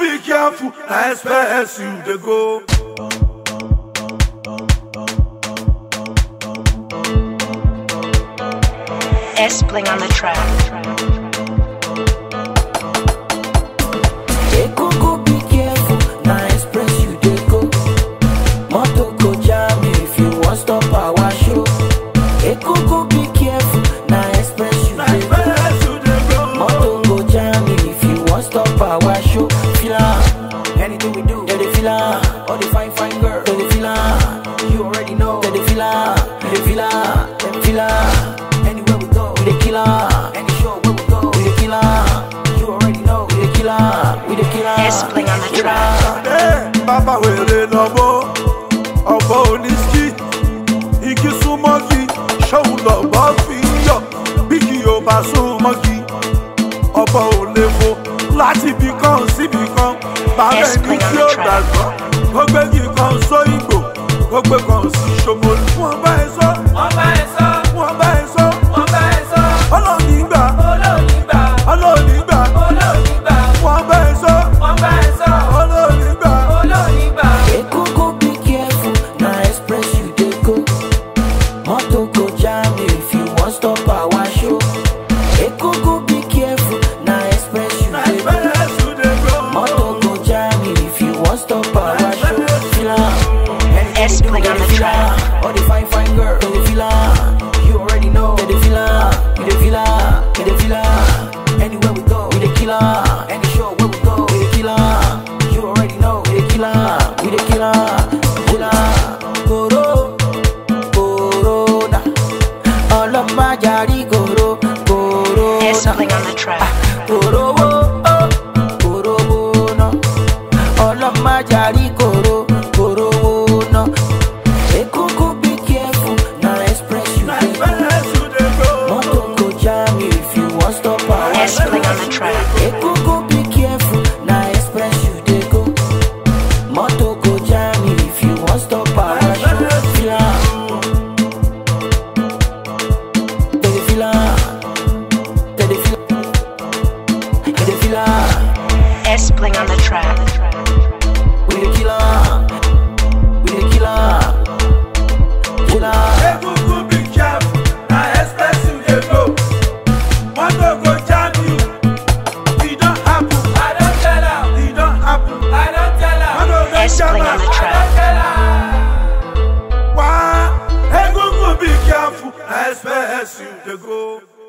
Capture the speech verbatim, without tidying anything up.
be careful, I expect you to go. S-Bling on the track. Be careful, now express you dey go. Moto go jam you if you want stop our show. Ekoko be careful, now express you dey go. Moto go jam you if you want stop our show. Feel am, anything we do, they dey feel am. All the fine fine girls, they dey feel am. You already know, they dey feel am. You dey feel am, they feel am. Anywhere we go, we dey kill am. Any show where we go, we dey kill am. You already know, we dey kill am. We dey kill am. S-Bling on the track. Hey, Baba wèrè lọ́bọ̀, ọ̀bọ oníṣkì, igi súnmọ́gi, ṣóun lọ́bọ̀ fi ń yọ̀, bí kì yóò bá súnmọ́gi, ọ̀bọ ò lè fò láti ibì kan síbì kan, bàbá ẹni tí ó gbàgbọ́, ó gbégi kan sóyìnbó, ó gbé kan sí Ṣómólú. Wọ́n bá ẹ sọ, wọ́n bá ẹ sọ, wọ́n bá ẹ sọ, wọ́n bá ẹ sọ, ọlọ́ọ̀ni gbà, ọlọ́ọ̀ni gbà, ọlọ́ọ̀ni gbà, ọlọ́ọ̀ni gbà, wọ́n bá ẹ sọ, wọ́n bá ẹ sọ, ọlọ́ọ̀ni gbà, ọlọ́ọ̀ni gbà. Ekoko be careful, now express you dey go. Moto go jam you if you want stop our show. Ekoko be careful, now express you dey go. Moto go jam you if you want stop our show. Feel am, S-Bling on the track. all the fine fine girls, they dey feel am. You already know, they dey feel am. You dey feel am, you dey feel am. Anywhere we go, we dey kill am. Any show where we go, we dey kill am. You already know, we dey kill am. We dey kill am, kill am. Goro, Corona. All of my jari goro, Corona. S-Bling on the track. Goro, oh, Goro, no. All of my jari goro, Corona. Ekoko be careful, now express you dey go. Moto go jam you if you want stop our S-Bling on the track. Ekoko be careful, now express you dey go. Moto go jam you if you want stop our show. Feel am, they dey feel am, they dey feel, they dey feel am. S-Bling on the track. We dey kill am, we dey kill am, kill am. Ekoko be careful, na express you dey go. Moto go jam you, e don happen. I don tell am, e don happen. I don tell am. Moto go jam S-Bling on the am, I track. don tell am. Wá, Ekoko be careful, na express you dey go.